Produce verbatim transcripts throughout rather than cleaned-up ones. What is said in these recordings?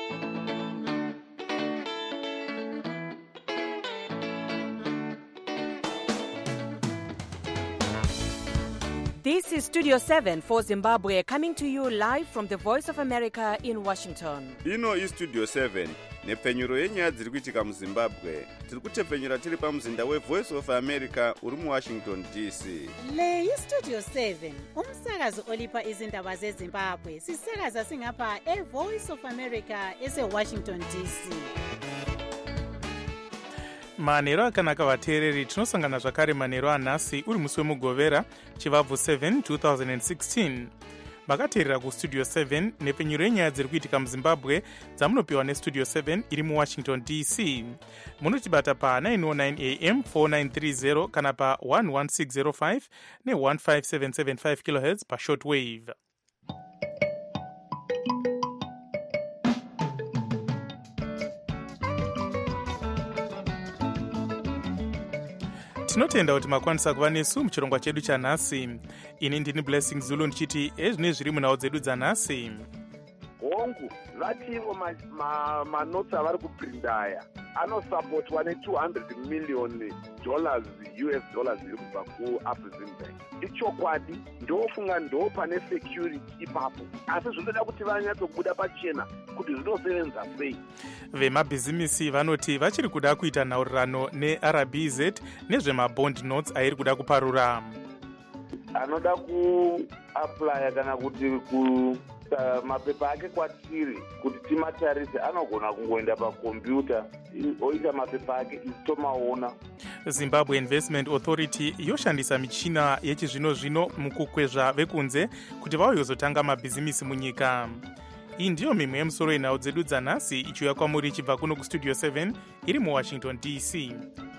This is Studio seven for Zimbabwe, coming to you live from the Voice of America in Washington. Ino is Studio seven. Nepfenyuro yenyaya dziri kuitika muZimbabwe. Tiri kutepfenyura tiri pamuzinda weVoice of America uri muWashington D C. Le iStudio seven, umsakazo olipa izindaba zeZimbabwe. Sisakaza singapha eVoice of America eseWashington D C. manheru akanaka vateereri, tinosangana zvakare manheru anhasi uri musi wemugovera chivabvu seven two thousand sixteen. makateerera kustudio seven nepfenyuro yenyaya dziri kuitika muzimbabwe dzamunopiwa nestudio seven iri muwashington D C. munotibata pa nine oh nine A M four nine three zero kana pa one one six zero five ne one five seven seven five kilohertz pa shortwave. tinotenda kuti makwanisa kuva nesu muchirongwa chedu chanhasi. ini ndini Blessing Zulu ndichiti ezvine zviri munhau dzedu dzanhasi. hongu vativo manotsi avari kuprindaya anosapotwa ne-two hundred million dollars U S dollars iri kubva kuAfriximbank. ichokwadi ndofunga ndo pane security ipapo, asi zvinoda kuti vanyatsobuda pachena kuti zvinosevenza sei. vemabhizimisi vanoti vachiri kuda kuita nhaurirano neR B Z nezvemabond notes airi kuda kuparura. anoda kuaplya kana kuti ku Uh, mapepa ake kwatiri kuti timatarise anogona kungoenda pakombiyuta oita mapepa ake isitomaona. Zimbabwe Investment Authority yoshandisa michina yechizvino zvino mukukwezva vekunze kuti vauyozotanga mabhizimisi munyika. iyi ndiyo mimwe yemusoro yenhau dzedu dzanhasi ichiuya kwamuri ichibva kuno kustudio seven iri muwashington D C.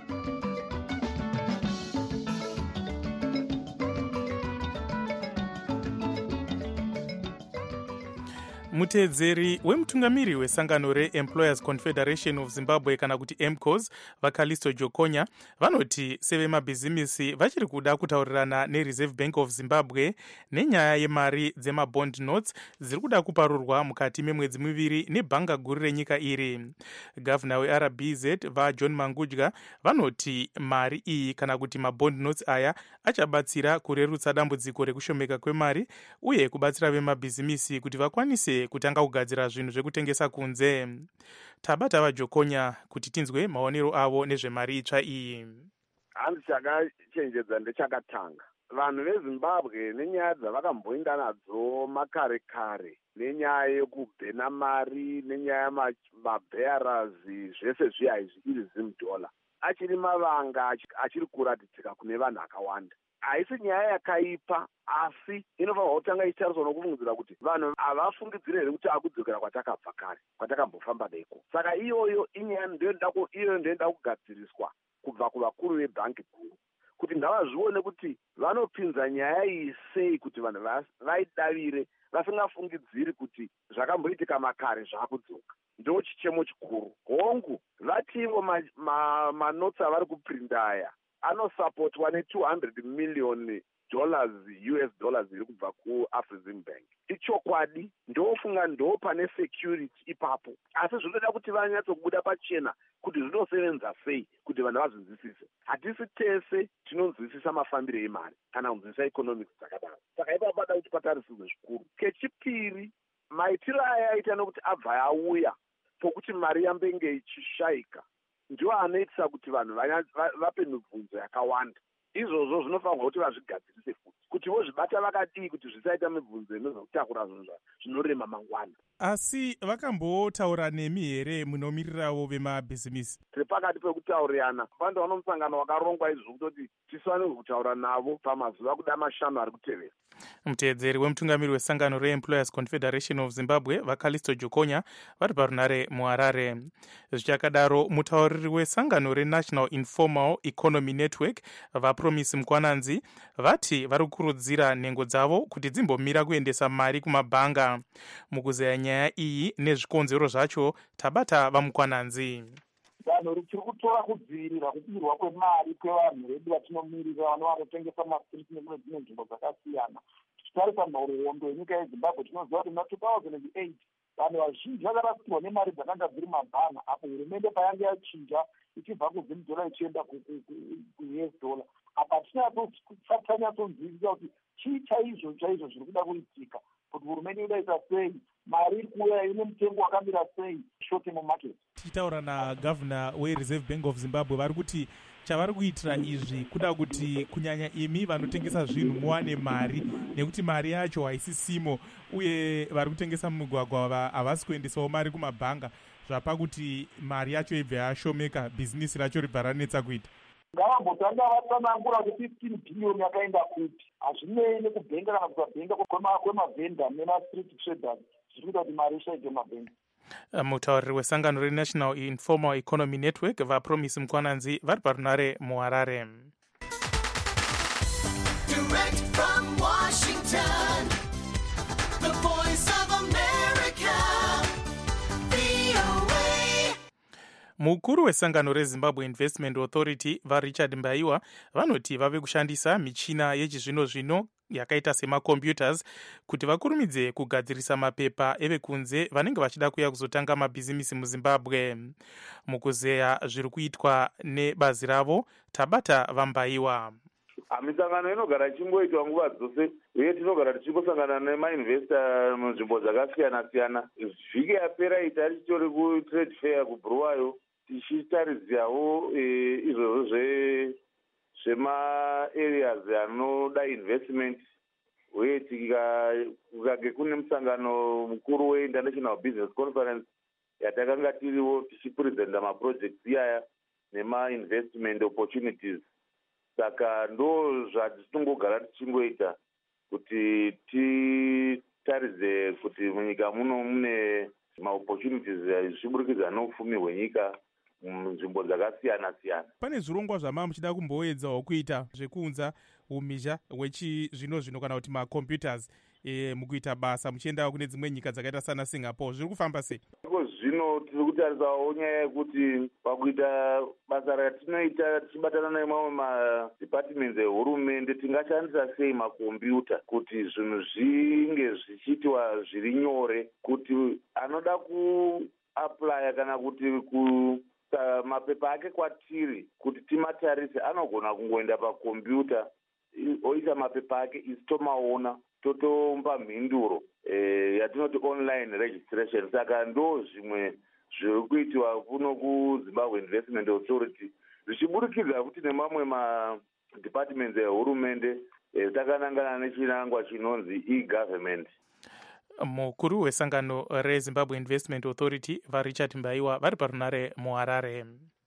muteedzeri wemutungamiri wesangano reEmployers Confederation of Zimbabwe kana kuti E M C O S vaKalisto Jokonya vanoti sevemabhizimisi vachiri kuda kutaurirana neReserve Bank of Zimbabwe nenyaya yemari dzemabond notes dziri kuda kuparurwa mukati memwedzi miviri nebhanga guru renyika iri. Gavana weR B Z vaJohn Mangudya vanoti mari iyi kana kuti mabond notes aya achabatsira kurerutsa dambudziko rekushomeka kwemari uye kubatsira vemabhizimisi kuti vakwanise kutanga kugadzira zvinhu zvekutengesa kunze. tabata vaJokonya kuti tinzwe maonero avo nezvemari itsva iyi. handi chakachenjedza ndechakatanga vanhu veZimbabwe nenyaya dzavakamboinda nadzo makare kare nenyaya yekubhena mari nenyaya yemabearers zvese zviya izvi iri zimdola achiri mavanga achiri kuratidzika kune vanhu akawanda. haisi nyaya yakaipa, asi inofanirwa kutanga ichitariswa nokufungidzira kuti vanhu havafungidzire here kuti akudzokera kwatakabva kare kwatakambofamba deko. saka iyoyo inyaya iyoyo ndoenda kugadziriswa kubva kuvakuru vebhangi guru kuti ngavazvione kuti vanopinza nyaya iyi sei kuti vanhu vaidavire vasingafungidziri kuti zvakamboitika makare zvakudzoka. ndo chichemo chikuru. hongu vativo manotsi avari kuprindaya anosapotwa ne-two hundred million dollars U S dollars iri kubva kuAfriximbank. ichokwadi ndofunga ndo pane security ipapo, asi zvinoda kuti vanyatsobuda pachena kuti zvinosevenza sei kuti vanhu vazvinzwisise. hatisi tese tinonzwisisa mafambiro emari kana kunzwisisa economics dzakadaro, saka ipapo pada kuti patarisirwe zvikuru. kechipiri, maitiro aya aita nokuti abva auya pokuti mari yambenge ichishayika ndiwo anoitisa kuti vanhu vape mibvunzo yakawanda. izvozvo zvinofanirwa kuti vazvigadzirise futi kuti vozvibata vakadii kuti zvisaita mibvunzo inozokutakura zvinhu zvinorema mangwana. asi vakambotaura nemi here munomiriravo vemabhizimisi? tiri pakati pekutaurirana. pando vano musangano wakarongwa izvo kutoti tisanirwe kutaura navo pamazuva kuda mashanu ari kutevera. muteedzeri wemutungamiri wesangano reEmployers Confederation of Zimbabwe vaKalisto Jokonya vari parunare muHarare. zvichakadaro mutauriri wesangano reNational Informal Economy Network vaPromise Mukwananzi vati vari kukurudzira nhengo dzavo kuti dzimbomira kuendesa mari kumabhanga. mukuzeya nyaya iyi nezvikonzero zvacho tabata vaMukwananzi. danho richiri kutora kudzivirira kupirwa kwemari kwevanhu vedu vatinomirira vano vanotengesa mastriti nekune dzimwe nzvimbo dzakasiyana. tichitarisa nhoroondo yenyika yeZimbabwe tinoziva kuti muna two thousand eight vanhu vazhinji vakarasirwa nemari dzakanga dziri mabhanga, apo hurumende payanga yachinja ichibva kuzim dollar ichienda ku-U S dollar. Apa tisinyatsonzwisisa kuti chii chaizvo chaizvo zviri kuda kuitika, kuti hurumende inodaita sei, mari iri kuuya ine mutengo wakamira sei shote mumarket. Tichitaura nagavhuna wereserve bank of Zimbabwe vari kuti chavari kuitira izvi kuda kuti kunyanya imi vanotengesa zvinhu muwane mari, nekuti mari yacho haisisimo, uye vari kutengesa mumigwagwa havasi kuendesawo mari kumabhanga, zvapa kuti mari yacho ibva yashomeka, bhizinisi racho ribva ranetsa kuita. Ngavambotanga vatsanangura kuti fifteen billion yakaenda kuti hazvinei nekubhenga kana kusabhenga kwemavhenda nemastreet traders zviri kuita kuti mari ishaike mabhenga. Mutauriri wesangano reNational Informal Economy Network vaPromise Mkwananzi vari parunare muHarare. Direct from Washington, the voice of America, V O A. Mukuru wesangano reZimbabwe Investment Authority vaRichard Mbaiwa vanoti vave kushandisa michina yechizvino zvino yakaita semacomputers kuti vakurumidze kugadzirisa mapepa evekunze vanenge vachida kuya kuzotanga mabhizimisi muZimbabwe. Mukuzeya zviri kuitwa nebazi ravo, tabata vaMbaiwa. Misangano inogara ichingoitwa nguva dzose, uye tinogara tichingosangana nemainvesta munzvimbo dzakasiyana-siyana. Vhiki yapera ita tichitori kutrade fair kuBulawayo tichitaridzirawo izvozvo zvema-areas anoda investment, uye tikage kune musangano mukuru weInternational Business Conference yatakanga tiriwo tichipresenta maprojects iyaya nema-investment opportunities. Saka ndo zvatisingogara tichingoita kuti titaridze kuti munyika muno mune maopportunities zvichiburikidza noupfumi hwenyika munzvimbo dzakasiyana-siyana. Pane zvirongwa zvama muchida kumboedzawo kuita zvekuunza umhizha hwechizvino zvino kana kuti macomputers e, mukuita basa muchienda kune dzimwe nyika dzakaita sana Singapore, zviri kufamba sei? Zvino tiri kutarisawo nyaya yekuti pakuita basa ratinoita tichibatana nemamwe madepartments ehurumende tingashandisa sei makombiyuta kuti zvinhu zvinge zvichiitwa zviri nyore, kuti anoda kuaplya kana kuti ku mapepa ake kwatiri kuti timatarise anogona kungoenda pakombiyuta oisa mapepa ake isi tomaona totomba mhinduro e, yatinoti online registration. Saka ndo zvimwe zviri kuitwa kuno kuZimbabwe Investment Authority zvichiburikidza kuti nemamwe madepartments ehurumende e, takanangana nechinangwa chinonzi e-government. Mukuru wesangano reZimbabwe Investment Authority vaRichard Mbaiwa vari parunare muHarare.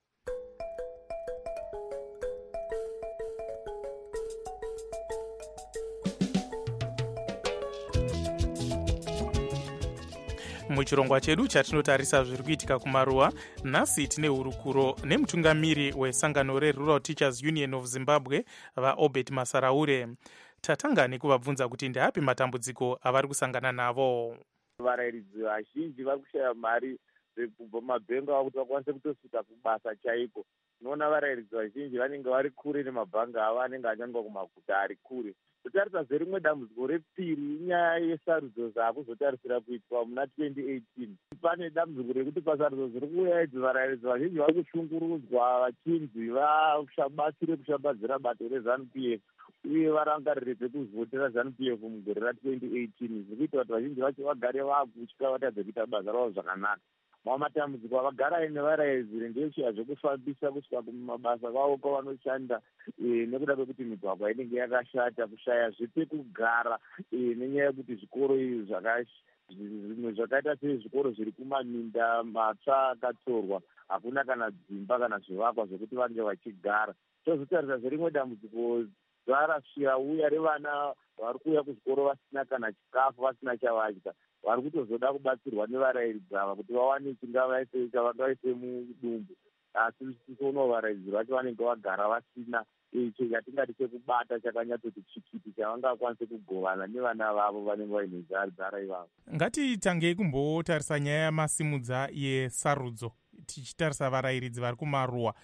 Muchirongwa chedu chatinotarisa zviri kuitika kumaruwa, nhasi tine hurukuro nemutungamiri wesangano reRural Teachers Union of Zimbabwe vaObert Masaraure. Tatanga nekuvabvunza kuti ndeapi matambudziko avari kusangana navo. Varairidzi vazhinji vari kushaya mari kubva mumabhenga avo kuti vakwanise kutosvika kubasa chaiko. Tinoona varairidzi vazhinji vanenge vari kure nemabhanga avo anenge anyangwa kumaguta ari kure. Totarisa zerimwe dambudziko repiri inyaya yesarudzo dzaakuzotarisira kuitwa muna twenty eighteen. Pane dambudziko rekuti pasarudzo zviri kuuya idzi varairidzi vazhinji vari kushungurudzwa vachinzi vabatsire kushambadzira bato reZanu P F uye varangarire pekuzivotera ZANU P F mugore ratwenty eighteen. Zviri kuita kuti vazhinji vacho vagare vaakutya vatadze kuita basa ravo zvakanaka. Mamwe matambudziko avagara aine varairidzi ndezviya zvekufambisa kusvika kumabasa kwavo kwavanoshanda nekuda kwekuti migwagwa inenge yakashata, kushaya zvepekugara nenyaya yekuti zvikoro izvi zvimwe zvakaita sezvikoro zviri kumaminda matsva akatsorwa, hakuna kana dzimba kana zvivakwa zvekuti vange vachigara. Tozotarisa zverimwe dambudziko zvarasvira uya revana vari kuuya kuzvikoro vasina kana chikafu, vasina chavadya. Vari kutozoda kubatsirwa nevarairidzi ava kuti vawane chavangavaise mudumbu, asi tisoonawo varairidzi vacho vanenge vagara vasina icho chatingati chekubata chakanyatsoti chikiti chavangakwanise kugovana nevana vavo vanenge vaine zara ivavo. Ngatitangei kumbotarisa nyaya yamasimudza yesarudzo tichitarisa varairidzi vari kumaruwa.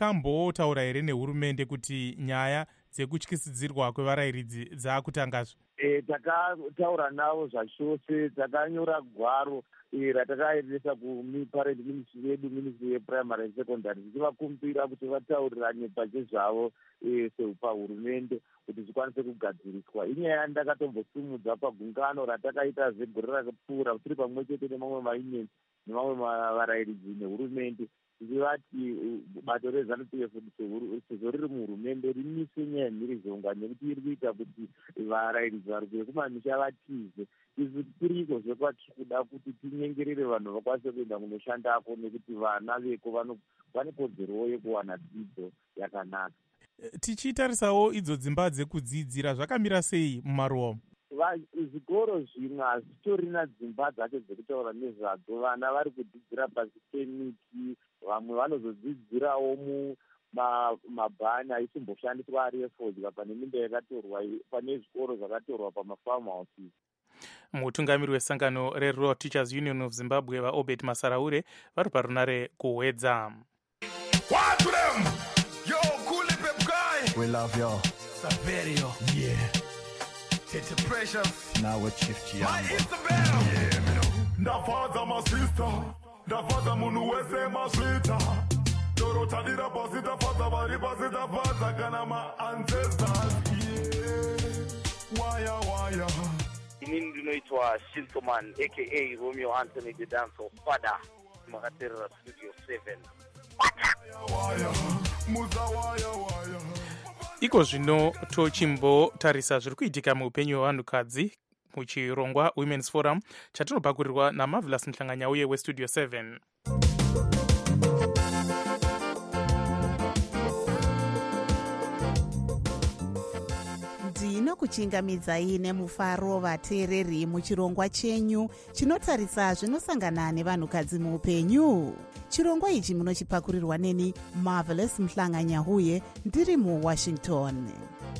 Makambotaura here nehurumende kuti nyaya dzekutyisidzirwa kwevarairidzi dzaakutangazve? e, takataura navo zvachose, takanyora gwaro e, ratakaendesa kuparent ministry yedu, ministry yeprimary and secondary, tichivakumbira kuti vataurirane pachezvavo e, pahurumende kuti zvikwanise kugadziriswa. Inyaya yandakatombosimudza pagungano ratakaita zegore rakapfuura tiri pamwe chete nemamwe maunions nemamwe varairidzi nehurumende, tichivati bato reZANU-P F sezvo riri muhurumende rimise nyaya yemhirizhonga nekuti iri kuita kuti varairidzi vari kuye kumamisha vatize. Izvi kuriko zvekwatiri kuda kuti tinyengerere vanhu vakwanise kuenda kunoshandako, nekuti vana veko vane kodzerowo yekuwana dzidzo yakanaka. Tichitarisawo idzo dzimba dzekudzidzira, zvakamira sei mumaruwa umu? Zvikoro zvimwe hazvitorina dzimba dzacho dzekutaura nezvadzo. Vana vari kudzidzira pasi pemiti, vamwe vanozodzidzirawo mumabhani aisimboshandiswa ari efodya pane minda yakatorwa, pane zvikoro zvakatorwa pamafarm houses. Mutungamiri wesangano reRural Teachers Union of Zimbabwe vaObert Masaraure vari parunare kuhwedza. We love y'all. Saverio. Yeah. It's a pressure. Now with Chief Chiambo. My Isabel. Yeah, me know. Da father my sister. Da father munu wese my sweeter. Doro tadira posita father bari posita father kana my ancestors. Yeah. Waya waya. Inini ndinoitwa Shintoman aka Romeo Anthony the Dancer Father. Makaterera Studio seven. Waya. Muza waya waya. Iko zvino tochimbotarisa zviri kuitika muupenyu hwevanhukadzi muchirongwa Women's Forum chatinopakurirwa naMarvelous Mhlanganyauye weStudio seven. ndinokuchingamidzai nemufaro vateereri muchirongwa chenyu chinotarisa zvinosangana nevanhukadzi muupenyu. Chirongwa ichi munochipakurirwa neni Marvelous Mhlanganyauye ndiri muWashington.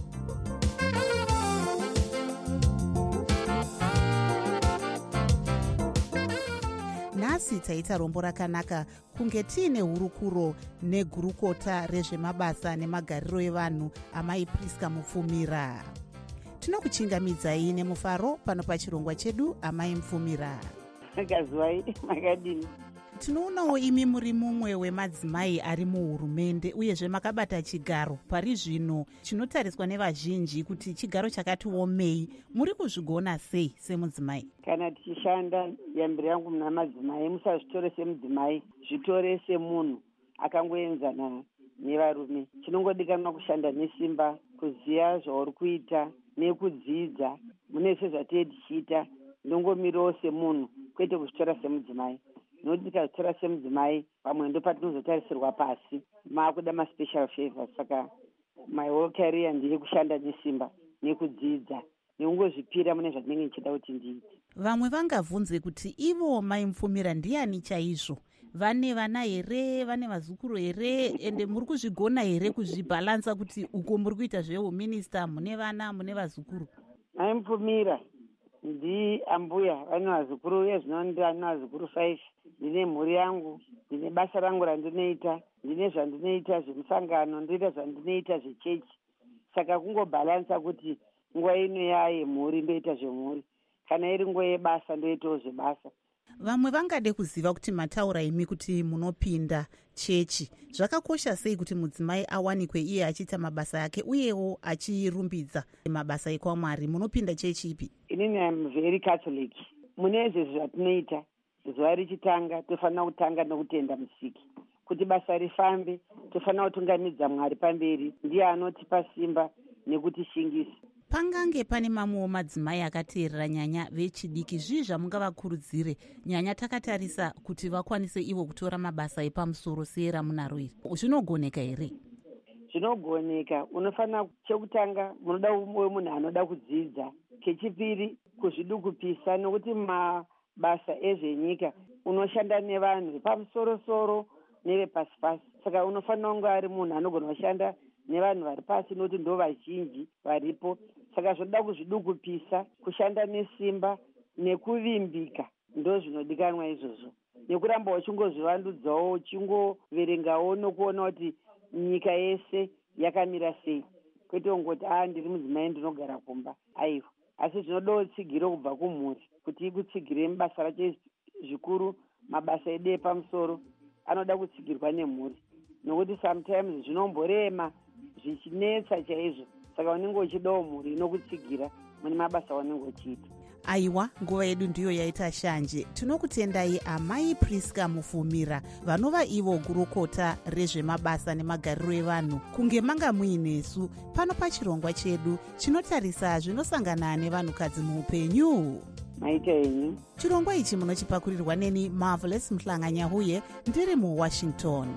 Nhasi taita rombo rakanaka kunge tiine hurukuro negurukota rezvemabasa nemagariro evanhu amai Priska Mupfumira. Tinokuchingamidzai nemufaro pano pachirongwa chedu amai Mupfumira. Makazwai makadini? Tinoonawo imi muri mumwe wemadzimai ari muhurumende uyezve makabata chigaro pari zvino chinotariswa nevazhinji kuti chigaro chakati omei. Muri kuzvigona sei semudzimai? Kana tichishanda yambiro yangu muna madzimai, musazvitore semudzimai, zvitore semunhu akangoenzana nevarume. Chinongodikanwa kushanda nesimba, kuziva zvauri kuita nekudzidza. Mune sezvatei tichiita, ndongomirawo semunhu kwete kuzvitora semudzimai. Nokuti tikazvitora semudzimai pamwe ndo patinozotarisirwa pasi maakuda maspecial favors. Saka my whole career ndiri kushanda nesimba nekudzidza nekungozvipira mune zvandinenge ndichida kuti ndiite. Vamwe vangabvunze kuti ivo mai Mupfumira ndiani chaizvo? Vane vana here, vane vazukuru here, ende muri kuzvigona here kuzvibhalansa kuti uko muri kuita zvehuminista mune vana mune vazukuru? Mai Mupfumira ndi ambuya vane vazukuru uye zvino ndine vazukuru five. Ndine mhuri yangu, ndine basa rangu randinoita, ndine zvandinoita zvemusangano, ndoita zvandinoita zvechechi. Saka kungobhalansa kuti nguva ino yaye mhuri ndoita zvemhuri, kana iri nguva yebasa ndoitawo zvebasa. Vamwe vangade kuziva kuti mataura imi kuti munopinda chechi. Zvakakosha sei kuti mudzimai awanikwe iye achiita mabasa yake uyewo achirumbidza mabasa ekwamwari? Munopinda chechi ipi? Inini am very Catholic. Mune zvese zvatinoita, zuva richitanga tofanira kutanga nokutenda Musiki. Kuti basa rifambe tofanira kutungamidza Mwari pamberi, ndiye anotipa simba nekutishingisa. Pangange pane mamwewo madzimai akateerera nyanya vechidiki, zvii zvamungavakurudzire nyanya takatarisa kuti vakwanise ivo kutora mabasa epamusoro seera munaro iri? Zvinogoneka here? Zvinogoneka. Unofanira, chekutanga munoda munhu anoda kudzidza, kechipiri kuzvidukupisa, nokuti mabasa ezvenyika unoshanda nevanhu vepamusoro-soro nevepasi-pasi. Saka unofanira kunge ari munhu anogona kushanda nevanhu vari pasi, nokuti ndo vazhinji varipo. Saka zvoda kuzvidukupisa, kushanda nesimba nekuvimbika, ndo zvinodikanwa izvozvo. Nekuramba uchingozvivandudzawo, uchingoverengawo nokuona kuti nyika yese yakamira sei. Kwete ungoti ah ndiri mudzimai ndinogara kumba. Aiwa. asi zvinodawo tsigiro kubva kumhuri kuti ikutsigire mubasa racho zvikuru. Mabasa edu epamusoro anoda kutsigirwa nemhuri, nokuti sometimes zvinomborema zvichinetsa chaizvo, saka unenge uchidawo mhuri inokutsigira mune mabasa unenge uchiita. Aiwa, nguva yedu ndiyo yaita shanje. Tinokutendai amai Priska Mufumira, vanova ivo gurukota rezvemabasa nemagariro evanhu, kunge manga muinesu pano pachirongwa chedu chinotarisa zvinosangana nevanhukadzi muupenyu. Maita henyu. Chirongwa ichi munochipakurirwa neni Marvelous Mhlanganyahuye, ndiri muWashington.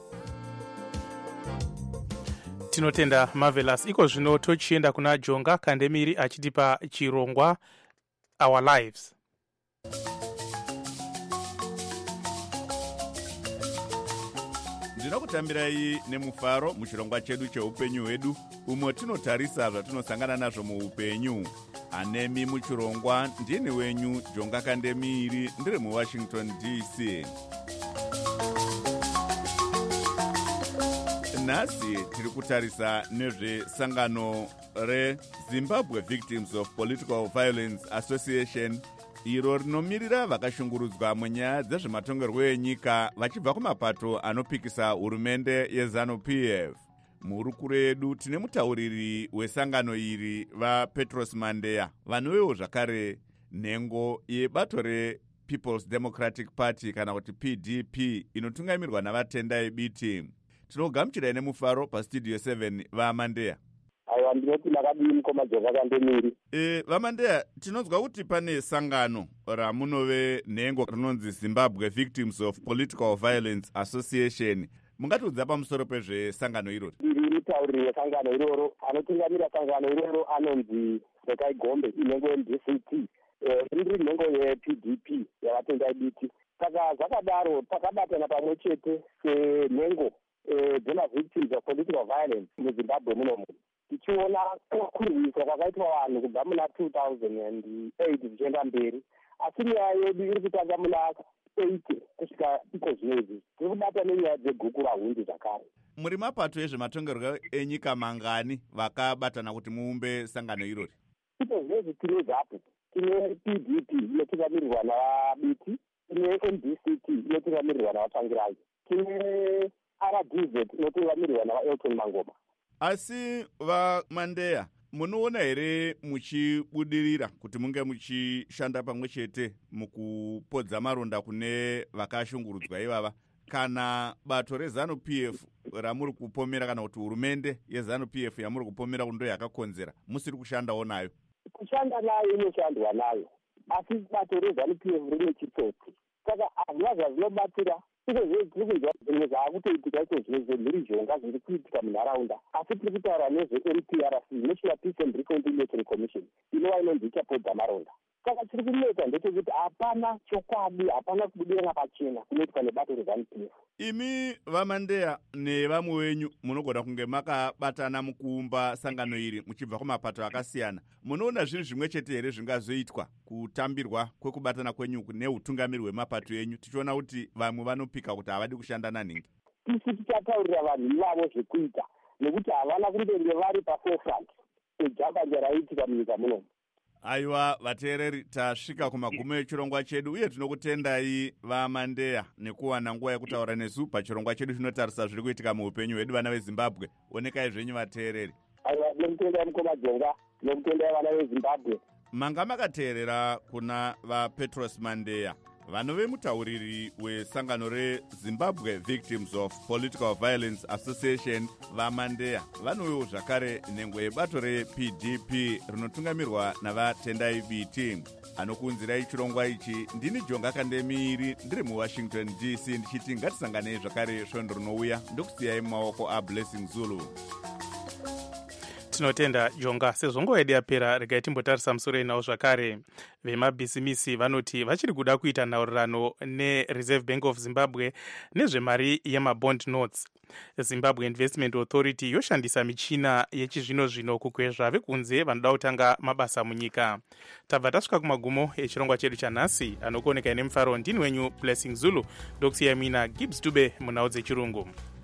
Tinotenda Marvelous. Iko zvino tochienda kuna Jonga Kandemiri achitipa chirongwa Our Lives. Ndinokutambirai nemufaro muchirongwa chedu cheupenyu hwedu, umwe tinotarisa zvatinosangana nazvo muupenyu. Anemi muchirongwa ndini wenyu Jonga Kandemiri, ndiri muWashington D C. Nhasi tiri kutarisa nezvesangano reZimbabwe Victims of Political Violence Association, iro rinomirira vakashungurudzwa munyaya dzezvematongerwo enyika vachibva kumapato anopikisa hurumende yeZANU-P F. Muhurukuro yedu tine mutauriri wesangano iri vaPetros Mandeya, vanovewo zvakare nhengo yebato rePeople's Democratic Party kana kuti P D P inotungamirwa navatendai biti. Tinogamuchirai nemufaro pastudio seven vaMandeya. Aiwa, ndinoti makadini mukoma Jonga Kandemiri. E, vaMandeya, tinonzwa kuti pane sangano ramunove nhengo rinonzi Zimbabwe Victims of Political Violence Association. Mungatiudza pamusoro pezvesangano iroro? Ndiri mutauriri wesangano iroro. Anotungamira sangano iroro anonzi Rekai Gombe, inhengo ye-D C T. Ndiri nhengo ye-P D P yavatendai biti. Saka zvakadaro takabatana pamwe chete senhengo dzema-victims of political violence muZimbabwe munomu, tichiona kukurwiswa kwakaitwa vanhu kubva muna two thousand eight zvichienda mberi, asi nyaya yedu iri kutanga muna eighty kusvika iko zvinezvi tiri kubata nenyaya dzeguku rahundi zvakare. Muri mapato ezvematongerwo enyika mangani vakabatana kuti muumbe sangano irori? Iko zvinezvi tine zapo, tine P D P inotungamirirwa navabiti, tine M D C T inotungamirirwa navatsvangirai, tine R D Z inotungamirirwa navaElton Mangoma. Asi vaMandeya, munoona here muchibudirira kuti munge muchishanda pamwe chete mukupodza maronda kune vakashungurudzwa ivava, kana bato reZANU-P F ramuri kupomera kana kuti hurumende yeZANU-P F yamuri kupomera kundo yakakonzera musiri kushandawo nayo? Kushanda nayo inoshandwa nayo, asi bato reZANU-P F rine chitsotsi, saka hazvina zvazvinobatira. Iko zviri kunzwa zvimwe zvaakutoitika iko zvine mhirizhonga zviri kuitika munharaunda, asi tiri kutaura nezve-N P R C, National Peace and Reconciliation Commission, inova inonzi ichapodza maronda. Saka tiri kuneta ndechekuti hapana chokwadi, hapana kubudirana pachena kunoitwa nebato reZANU-P F. Imi vaMandeya nevamwe wenyu munogona kunge makabatana mukuumba sangano iri muchibva kumapato akasiyana. Munoona zviri zvimwe chete here zvingazoitwa kutambirwa kwekubatana kwenyu neutungamiri hwemapato enyu, tichiona kuti vamwe vanopika kuti havadi kushanda naningi? Isi tichataurira vanhu ivavo zvekuita, nekuti havana kundenge vari paforefront ejambanja raiitika munyika munomu. Aiwa vateereri, tasvika kumagumo echirongwa chedu uye tinokutendai vaMandeya nekuwana nguva yekutaura nesu pachirongwa chedu chinotarisa zviri kuitika muupenyu hwedu vana veZimbabwe. Onekai zvenyu vateereri. Aiwa, ndinokutendai mukoma Jonga, ndinokutendai vana veZimbabwe. Manga makateerera kuna vaPetros Mandeya, vanove mutauriri wesangano reZimbabwe Victims of Political Violence Association. VaMandeya vanovewo zvakare nhengo yebato reP D P rinotungamirwa navatendai biti. Anokunzirai chirongwa ichi ndini Jonga Kandemiri, ndiri muWashington D C, ndichiti ngatisanganei zvakare svondo rinouya. Ndokusiyai mumaoko aBlessing Zulu. Tinotenda Jonga. Sezvo nguva yedu yapera, regai timbotarisa musoro inawo zvakare. Vemabhisimisi vanoti vachiri kuda kuita nhaurirano neReserve Bank of Zimbabwe nezvemari yemabond notes. Zimbabwe Investment Authority yoshandisa michina yechizvino zvino kukwezva vekunze vanoda kutanga mabasa munyika. Tabva tasvika kumagumo echirongwa chedu chanhasi. Anokuoneka ine mufaro ndini wenyu Blessing Zulu, ndokusiyai mina Gibbs Dube munhau dzechirungu.